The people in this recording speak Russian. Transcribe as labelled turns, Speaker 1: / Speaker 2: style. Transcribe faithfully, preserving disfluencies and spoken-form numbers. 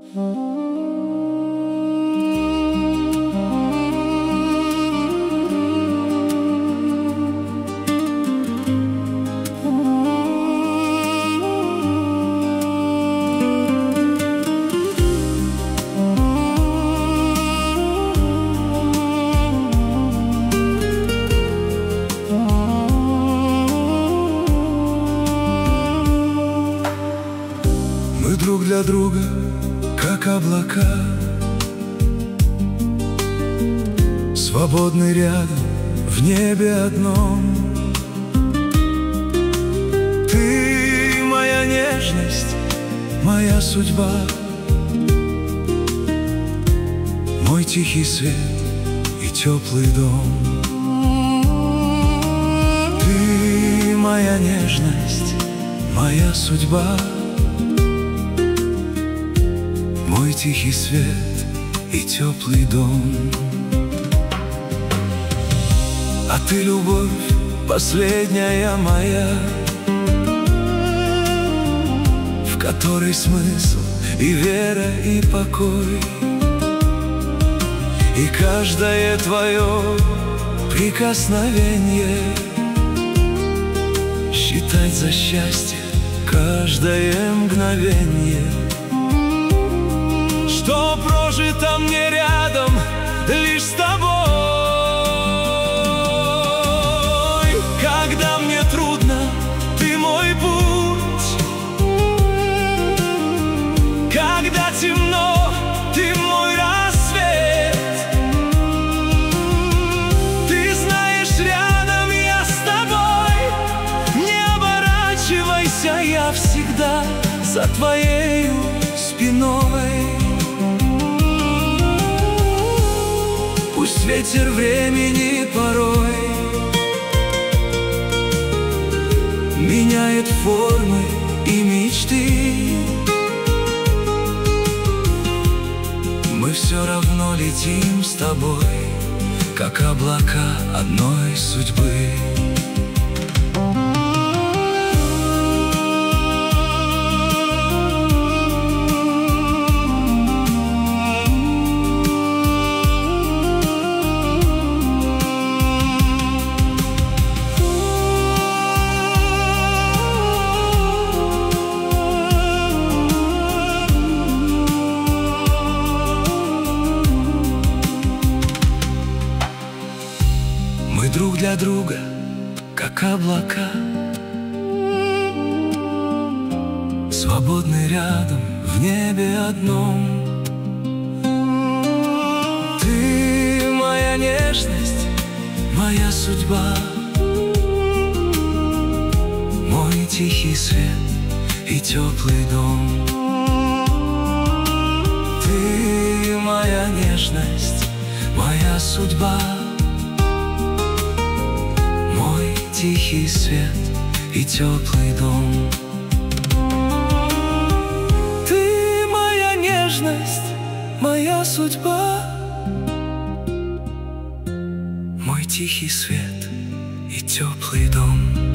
Speaker 1: Мы друг для друга, как облака, свободны рядом в небе одном. Ты моя нежность, моя судьба, мой тихий свет и теплый дом. Ты моя нежность, моя судьба, мой тихий свет и теплый дом. А ты, любовь, последняя моя, в которой смысл и вера, и покой. И каждое твое прикосновение считать за счастье каждое мгновенье, что прожито мне рядом лишь с тобой. Когда мне трудно, ты мой путь. Когда темно, ты мой рассвет. Ты знаешь, рядом я с тобой. Не оборачивайся, я всегда за твоею спиной. Пусть ветер времени порой меняет формы и мечты, мы все равно летим с тобой, как облака одной судьбы. Мы друг для друга, как облака, свободны рядом в небе одном. Ты моя нежность, моя судьба, мой тихий свет и теплый дом. Ты моя нежность, моя судьба, тихий свет и теплый дом. Ты моя нежность, моя судьба, мой тихий свет и теплый дом.